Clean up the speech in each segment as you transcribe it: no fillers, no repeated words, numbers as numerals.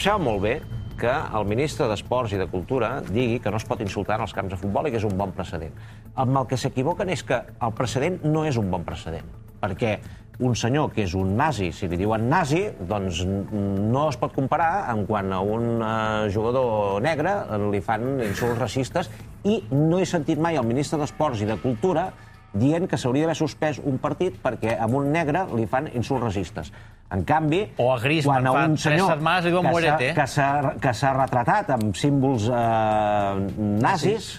sembla molt bé que el ministre d'Esports i de Cultura digui que no es pot insultar en els camps de futbol i que és un bon precedent. Amb el que s'equivoquen és que el precedent no és un bon precedent, perquè un senyor que és un nazi, si li diuen nazi, doncs no es pot comparar amb quan a un jugador negre li fan insults racistes, i no he sentit mai el ministre d'Esports i de Cultura dient que s'hauria d'haver suspès un partit perquè a un negre li fan insults racistes. En canvi, o a Griezmann quan a un senyor que s'ha retratat amb símbols nazis,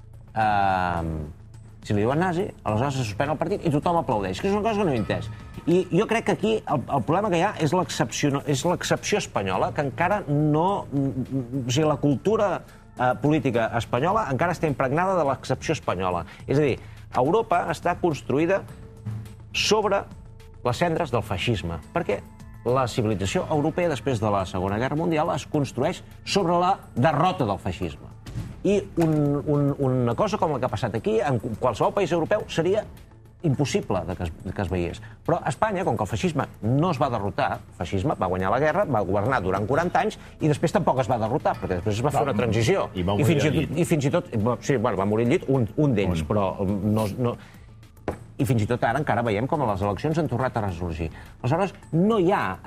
si li diuen nazi, aleshores se suspèn el partit i tothom aplaudeix, que és una cosa que no he entès. I jo crec que aquí el problema que hi ha és l'excepció espanyola, que encara no... O sigui, la cultura política espanyola encara està impregnada de l'excepció espanyola. És a dir, Europa està construïda sobre les cendres del feixisme, perquè la civilització europea després de la Segona Guerra Mundial es construeix sobre la derrota del feixisme. I una cosa com la que ha passat aquí, en qualsevol país europeu, seria impossible que es veiés. Però a Espanya, com que el feixisme no es va derrotar, el feixisme va guanyar la guerra, va governar durant 40 anys i després tampoc es va derrotar, perquè després es va fer una transició. I va morir al llit. I fins i tot... Sí, va morir al llit un d'ells, però no... I fins i tot ara encara veiem com a les eleccions han tornat a ressorgir. Aleshores, no hi ha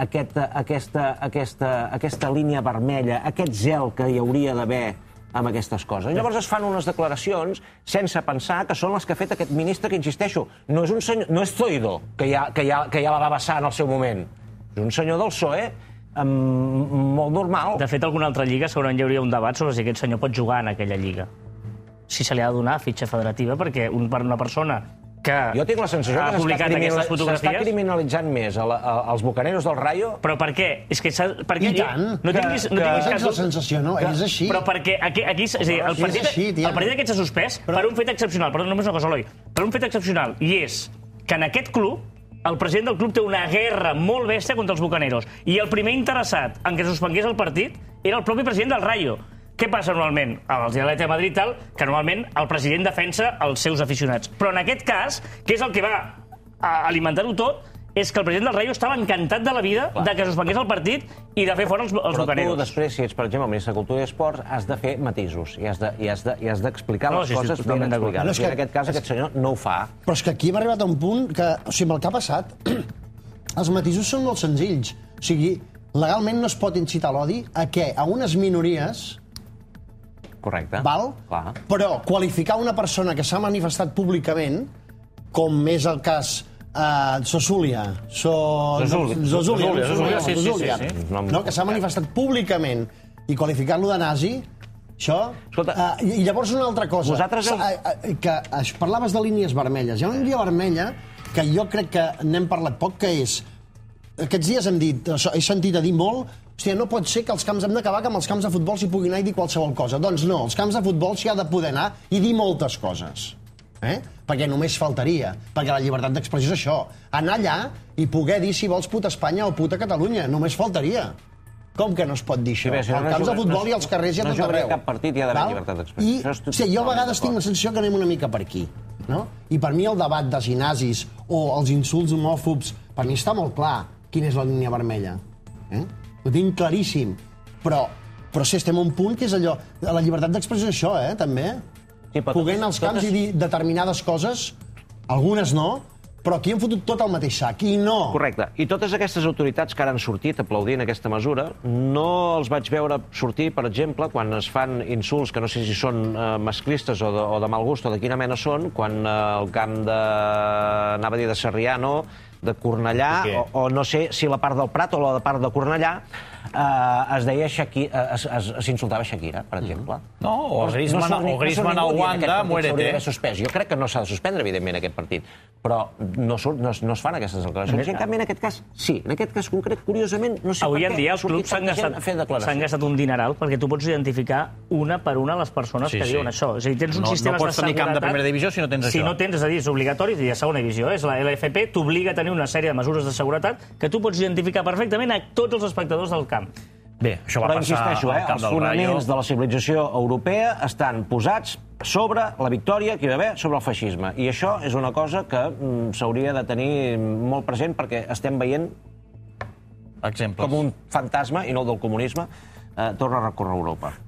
aquesta línia vermella, aquest zel que hi hauria d'haver amb aquestes coses. Llavors es fan unes declaracions sense pensar que són les que ha fet aquest ministre, que, insisteixo, no és un senyor, no és Zoido, que ja la va vessar en el seu moment. És un senyor del PSOE molt normal. De fet, alguna altra lliga segurament hi hauria un debat sobre si aquest senyor pot jugar en aquella lliga. Si se li ha de donar fitxa federativa, perquè per una persona que jo tinc la sensació que s'està criminalitzant més els bucaneros del Rayo. Però per què? És que I tant, no tinguis la sensació, no? És així. Però perquè aquí el partit aquest s'ha suspès per un fet excepcional. Perdó, només una cosa, Eloi. Per un fet excepcional. I és que en aquest club el president del club té una guerra molt bèstia contra els bucaneros. I el primer interessat en que suspengués el partit era el propi president del Rayo. Què passa normalment? Els de l'Atlètic de Madrid tal, que normalment el president defensa els seus aficionats. Però en aquest cas, que és el que va alimentar-ho tot, és que el president del Rayo estava encantat de la vida de que suspengués el partit i de fer fora els bucaneros. Però tu després, si ets, per exemple, el ministre de Cultura i Esports, has de fer matisos i has d'explicar les coses ben explicades. I en aquest cas aquest senyor no ho fa. Però és que aquí hem arribat a un punt que, o sigui, amb el que ha passat, els matisos són molt senzills. O sigui, legalment no es pot incitar l'odi a què? A unes minories... Correcte. Val? Clar. Però qualificar una persona que s'ha manifestat públicament, com és el cas Sosúlia, que s'ha manifestat públicament i qualificar-lo de nazi, això... I llavors una altra cosa, que parlaves de línies vermelles. Hi ha una línia vermella que jo crec que n'hem parlat poc, que és... Aquests dies hem dit, he sentit a dir molt, hòstia, no pot ser que els camps hem d'acabar que amb els camps de futbol s'hi pugui anar i dir qualsevol cosa. Doncs no, els camps de futbol s'hi ha de poder anar i dir moltes coses. Perquè només faltaria. Perquè la llibertat d'expressió és això. Anar allà i poder dir si vols puta Espanya o puta Catalunya. Només faltaria. Com que no es pot dir això? Als camps de futbol i als carrers i a tot arreu. No jugaré cap partit i ha d'haver llibertat d'expressió. I jo a vegades tinc la sensació que anem una mica per aquí. I per mi el debat dels nazis o els insults homòfobs, per mi està molt clar quina és la línia vermella. Ho tinc claríssim. Però sí, estem a un punt que és allò... La llibertat d'expressió és això, també. Poder anar als camps i dir determinades coses, algunes no, però aquí han fotut tot al mateix sac, i no... Correcte. I totes aquestes autoritats que ara han sortit aplaudint aquesta mesura, no els vaig veure sortir, per exemple, quan es fan insults que no sé si són masclistes o de mal gust o de quina mena són, quan el camp de... anava a dir de Sarriano, de Cornellà, o no sé si la part del Prat o la part de Cornellà, es deia s'insultava Shakira, per exemple. No, o Griezmann al Wanda, muérete. Jo crec que no s'ha de suspendre, evidentment, aquest partit, però no es fan aquestes declaracions. En canvi, en aquest cas, sí. En aquest cas concret, curiosament, no sé per què... Avui en dia els clubs s'han gastat un dineral perquè tu pots identificar una per una les persones que diuen això. És a dir, tens un sistema de seguretat... No pots tenir camp de primera divisió si no tens això. Si no tens, és a dir, és obligatori, i a segona divisió. La LFP t'obliga a tenir una sèrie de mesures de seguretat que tu pots identificar perfectament a tots els espectadors del camp. Bé, això va passar al camp del Rayo. Els fonaments de la civilització europea estan posats sobre la victòria que hi va haver sobre el feixisme. I això és una cosa que s'hauria de tenir molt present perquè estem veient exemples. Com un fantasma, i no el del comunisme, torna a recórrer Europa.